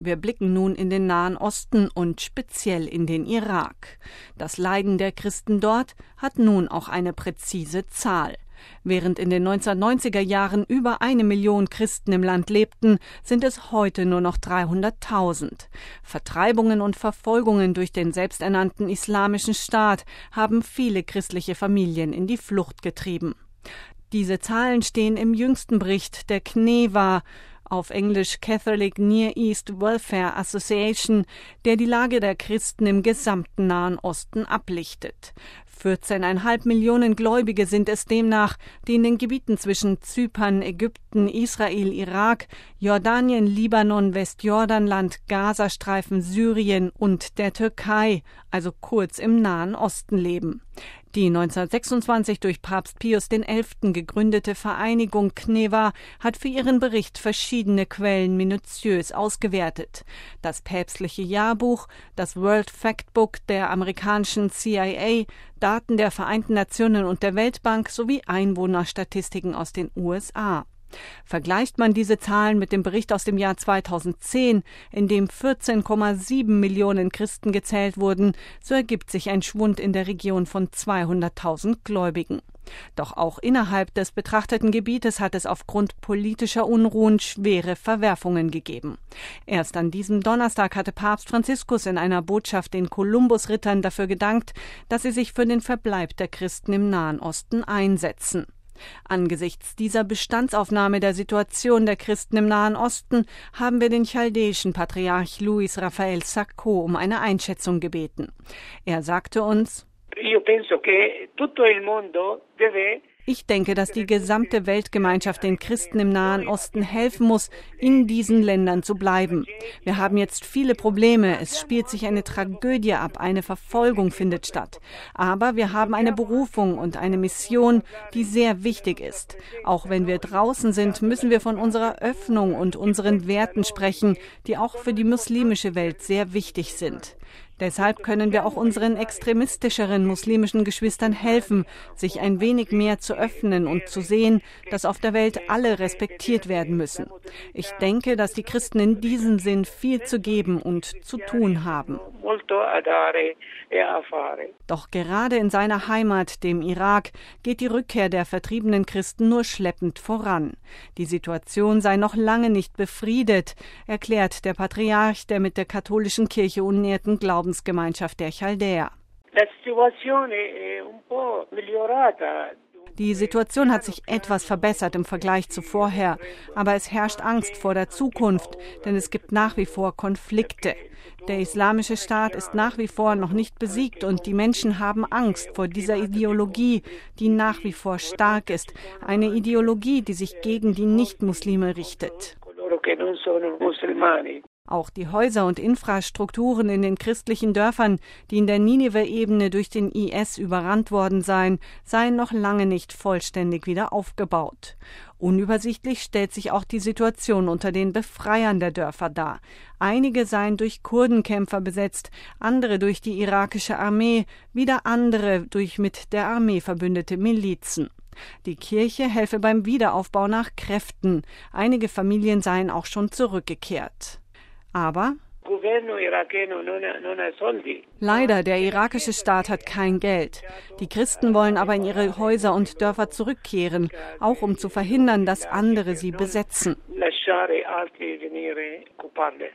Wir blicken nun in den Nahen Osten und speziell in den Irak. Das Leiden der Christen dort hat nun auch eine präzise Zahl. Während in den 1990er Jahren über 1 Million Christen im Land lebten, sind es heute nur noch 300.000. Vertreibungen und Verfolgungen durch den selbsternannten Islamischen Staat haben viele christliche Familien in die Flucht getrieben. Diese Zahlen stehen im jüngsten Bericht der CNEWA, auf Englisch Catholic Near East Welfare Association, der die Lage der Christen im gesamten Nahen Osten ablichtet. 14,5 Millionen Gläubige sind es demnach, die in den Gebieten zwischen Zypern, Ägypten, Israel, Irak, Jordanien, Libanon, Westjordanland, Gazastreifen, Syrien und der Türkei, also kurz im Nahen Osten leben. Die 1926 durch Papst Pius XI. Gegründete Vereinigung CNEWA hat für ihren Bericht verschiedene Quellen minutiös ausgewertet. Das päpstliche Jahrbuch, das World Factbook der amerikanischen CIA, Daten der Vereinten Nationen und der Weltbank sowie Einwohnerstatistiken aus den USA. Vergleicht man diese Zahlen mit dem Bericht aus dem Jahr 2010, in dem 14,7 Millionen Christen gezählt wurden, so ergibt sich ein Schwund in der Region von 200.000 Gläubigen. Doch auch innerhalb des betrachteten Gebietes hat es aufgrund politischer Unruhen schwere Verwerfungen gegeben. Erst an diesem Donnerstag hatte Papst Franziskus in einer Botschaft den Kolumbusrittern dafür gedankt, dass sie sich für den Verbleib der Christen im Nahen Osten einsetzen. Angesichts dieser Bestandsaufnahme der Situation der Christen im Nahen Osten haben wir den chaldäischen Patriarch Luis Rafael Sacco um eine Einschätzung gebeten. Er sagte uns: Ich denke, dass die gesamte Weltgemeinschaft den Christen im Nahen Osten helfen muss, in diesen Ländern zu bleiben. Wir haben jetzt viele Probleme, es spielt sich eine Tragödie ab, eine Verfolgung findet statt. Aber wir haben eine Berufung und eine Mission, die sehr wichtig ist. Auch wenn wir draußen sind, müssen wir von unserer Öffnung und unseren Werten sprechen, die auch für die muslimische Welt sehr wichtig sind. Deshalb können wir auch unseren extremistischeren muslimischen Geschwistern helfen, sich ein wenig mehr zu öffnen und zu sehen, dass auf der Welt alle respektiert werden müssen. Ich denke, dass die Christen in diesem Sinn viel zu geben und zu tun haben. Doch gerade in seiner Heimat, dem Irak, geht die Rückkehr der vertriebenen Christen nur schleppend voran. Die Situation sei noch lange nicht befriedet, erklärt der Patriarch der mit der katholischen Kirche unnäherten Glaubensgemeinschaft der Chaldäer. Die Situation hat sich etwas verbessert im Vergleich zu vorher, aber es herrscht Angst vor der Zukunft, denn es gibt nach wie vor Konflikte. Der Islamische Staat ist nach wie vor noch nicht besiegt und die Menschen haben Angst vor dieser Ideologie, die nach wie vor stark ist, eine Ideologie, die sich gegen die Nichtmuslime richtet. Auch die Häuser und Infrastrukturen in den christlichen Dörfern, die in der Ninive-Ebene durch den IS überrannt worden seien noch lange nicht vollständig wieder aufgebaut. Unübersichtlich stellt sich auch die Situation unter den Befreiern der Dörfer dar. Einige seien durch Kurdenkämpfer besetzt, andere durch die irakische Armee, wieder andere durch mit der Armee verbündete Milizen. Die Kirche helfe beim Wiederaufbau nach Kräften. Einige Familien seien auch schon zurückgekehrt. Aber leider, der irakische Staat hat kein Geld. Die Christen wollen aber in ihre Häuser und Dörfer zurückkehren, auch um zu verhindern, dass andere sie besetzen.